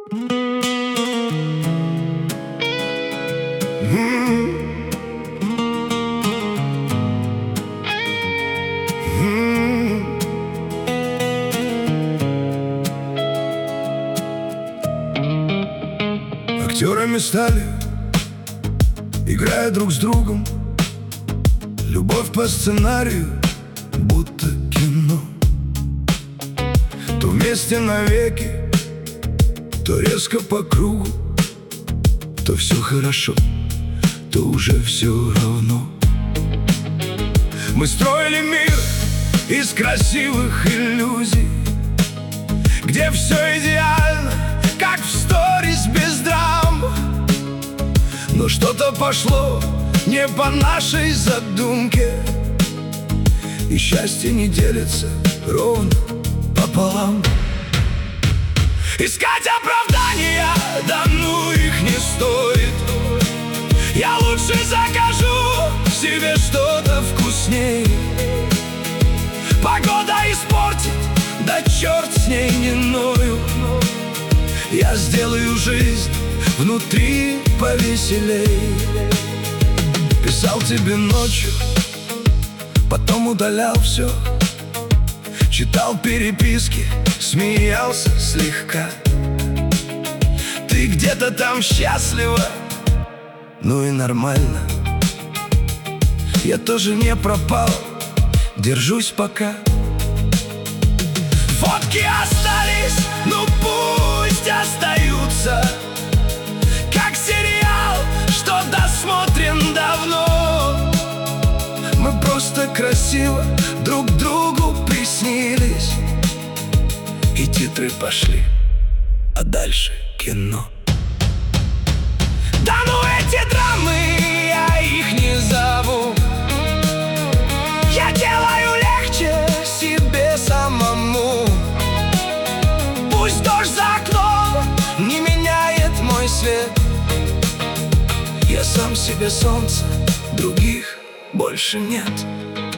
Актерами стали, играя друг с другом. Любовь по сценарию, будто кино. То вместе навеки, то резко по кругу. То все хорошо, то уже все равно. Мы строили мир из красивых иллюзий, где все идеально, как в сторис без драм. Но что-то пошло не по нашей задумке, и счастье не делится ровно пополам. Искать оправдания, да ну их не стоит. Я лучше закажу себе что-то вкусней. Погода испортит, да черт с ней, не ною. Я сделаю жизнь внутри повеселей. Писал тебе ночью, потом удалял все. Читал переписки, смеялся слегка. Ты где-то там счастлива, ну и нормально. Я тоже не пропал, держусь пока. Фотки остались, ну пусть остаются, как сериал, что досмотрен давно. Мы просто красиво друг другу приснились, и титры пошли, а дальше кино. Да ну эти драмы, я их не зову. Я делаю легче себе самому. Пусть дождь за окном не меняет мой свет. Я сам себе солнце, других больше нет.